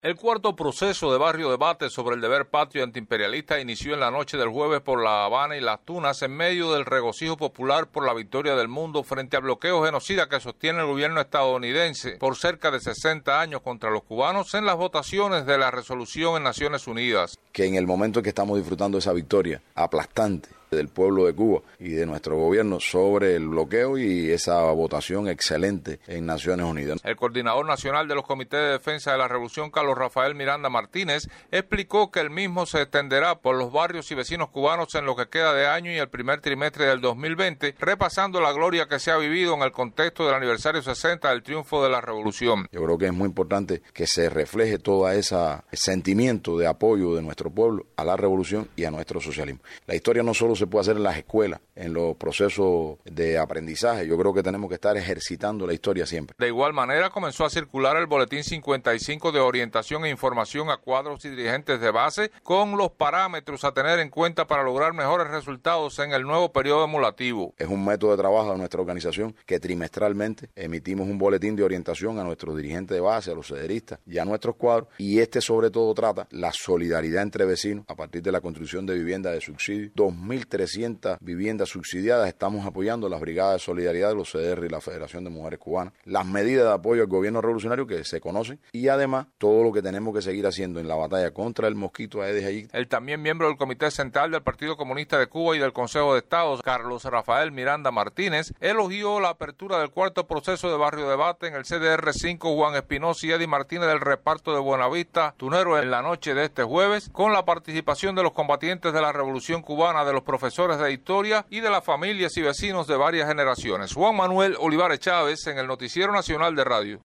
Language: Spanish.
El cuarto proceso de Barrio Debate sobre el deber patrio antiimperialista inició en la noche del jueves por La Habana y Las Tunas en medio del regocijo popular por la victoria del mundo frente al bloqueo genocida que sostiene el gobierno estadounidense por cerca de 60 años contra los cubanos en las votaciones de la resolución en Naciones Unidas. Que en el momento en que estamos disfrutando de esa victoria aplastante del pueblo de Cuba y de nuestro gobierno sobre el bloqueo y esa votación excelente en Naciones Unidas. El coordinador nacional de los comités de defensa de la revolución, Carlos Rafael Miranda Martínez, explicó que el mismo se extenderá por los barrios y vecinos cubanos en lo que queda de año y el primer trimestre del 2020, repasando la gloria que se ha vivido en el contexto del aniversario 60 del triunfo de la revolución. Yo creo que es muy importante que se refleje todo ese sentimiento de apoyo de nuestro pueblo a la revolución y a nuestro socialismo. La historia no solo se puede hacer en las escuelas, en los procesos de aprendizaje. Yo creo que tenemos que estar ejercitando la historia siempre. De igual manera, comenzó a circular el Boletín 55 de orientación e información a cuadros y dirigentes de base con los parámetros a tener en cuenta para lograr mejores resultados en el nuevo periodo emulativo. Es un método de trabajo de nuestra organización que trimestralmente emitimos un boletín de orientación a nuestros dirigentes de base, a los cederistas y a nuestros cuadros, y este sobre todo trata la solidaridad entre vecinos a partir de la construcción de viviendas de subsidio. 2.300 viviendas subsidiadas, estamos apoyando las brigadas de solidaridad de los CDR y la Federación de Mujeres Cubanas, las medidas de apoyo al gobierno revolucionario que se conocen y además todo lo que tenemos que seguir haciendo en la batalla contra el mosquito Aedes aegypti. El también miembro del Comité Central del Partido Comunista de Cuba y del Consejo de Estado, Carlos Rafael Miranda Martínez, elogió la apertura del cuarto proceso de Barrio Debate en el CDR5 Juan Espinosa y Eddie Martínez del reparto de Buenavista Tunero en la noche de este jueves, con la participación de los combatientes de la Revolución Cubana, de los profesores de historia y de las familias y vecinos de varias generaciones. Juan Manuel Olivares Chávez en el Noticiero Nacional de Radio.